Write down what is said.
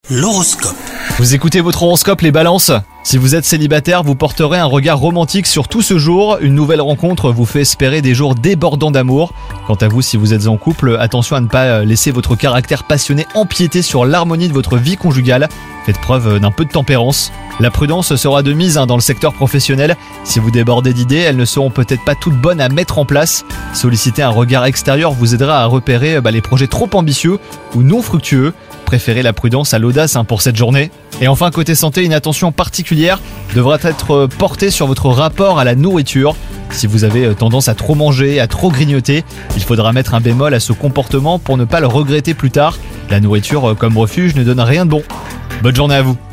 L'horoscope. Vous écoutez votre horoscope les balances ? Si vous êtes célibataire, vous porterez un regard romantique sur tout ce jour. Une nouvelle rencontre vous fait espérer des jours débordants d'amour. Quant à vous, si vous êtes en couple, attention à ne pas laisser votre caractère passionné empiéter sur l'harmonie de votre vie conjugale. Faites preuve d'un peu de tempérance. La prudence sera de mise dans le secteur professionnel. Si vous débordez d'idées, elles ne seront peut-être pas toutes bonnes à mettre en place. Solliciter un regard extérieur vous aidera à repérer les projets trop ambitieux ou non fructueux. Préférez la prudence à l'audace pour cette journée. Et enfin, côté santé, une attention particulière devra être portée sur votre rapport à la nourriture. Si vous avez tendance à trop manger, à trop grignoter, il faudra mettre un bémol à ce comportement pour ne pas le regretter plus tard. La nourriture comme refuge ne donne rien de bon. Bonne journée à vous.